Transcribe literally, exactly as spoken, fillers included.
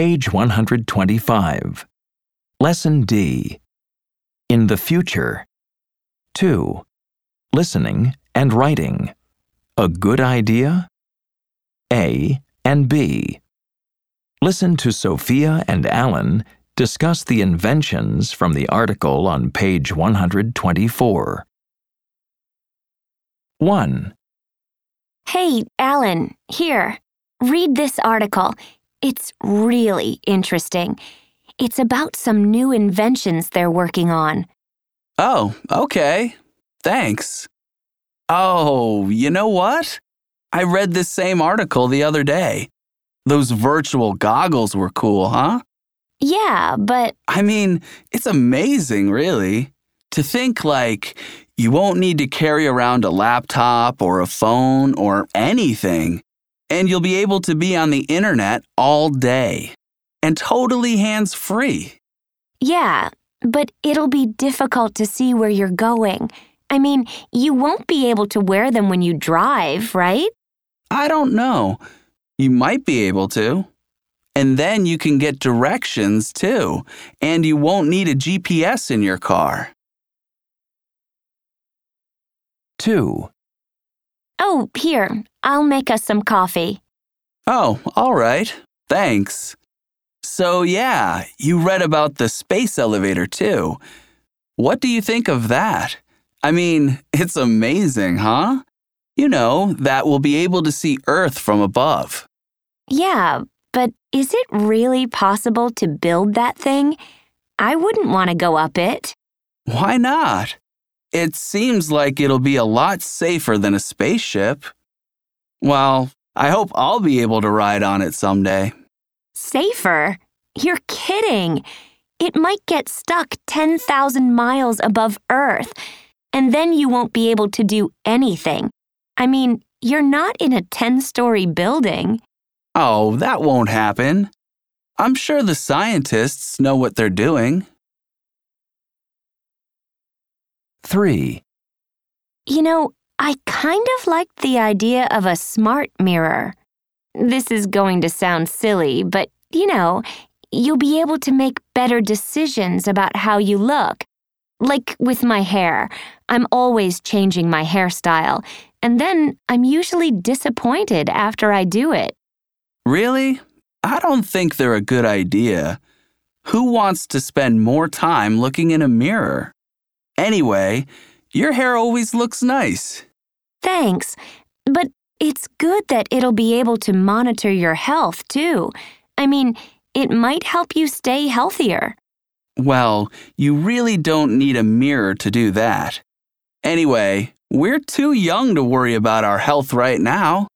page one hundred twenty-five. Lesson D. In the future. two. Listening and writing. A good idea? A and B. Listen to Sophia and Alan discuss the inventions from the article on page one hundred twenty-four. one. Hey, Alan, here. Read this article. It's really interesting. It's about some new inventions they're working on. Oh, okay. Thanks. Oh, you know what? I read this same article the other day. Those virtual goggles were cool, huh? Yeah, but... I mean, it's amazing, really. To think, like, you won't need to carry around a laptop or a phone or anything, and you'll be able to be on the internet all day, and totally hands-free. Yeah, but it'll be difficult to see where you're going. I mean, you won't be able to wear them when you drive, right? I don't know. You might be able to. And then you can get directions, too, and you won't need a G P S in your car. two. Oh, here, I'll make us some coffee. Oh, all right. Thanks. So, yeah, you read about the space elevator, too. What do you think of that? I mean, it's amazing, huh? You know, that we'll be able to see Earth from above. Yeah, but is it really possible to build that thing? I wouldn't want to go up it. Why not? It seems like it'll be a lot safer than a spaceship. Well, I hope I'll be able to ride on it someday. Safer? You're kidding. It might get stuck ten thousand miles above Earth, and then you won't be able to do anything. I mean, you're not in a ten-story building. Oh, that won't happen. I'm sure the scientists know what they're doing. three. You know, I kind of like the idea of a smart mirror. This is going to sound silly, but, you know, you'll be able to make better decisions about how you look. Like with my hair, I'm always changing my hairstyle, and then I'm usually disappointed after I do it. Really? I don't think they're a good idea. Who wants to spend more time looking in a mirror? Anyway, your hair always looks nice. Thanks, but it's good that it'll be able to monitor your health, too. I mean, it might help you stay healthier. Well, you really don't need a mirror to do that. Anyway, we're too young to worry about our health right now.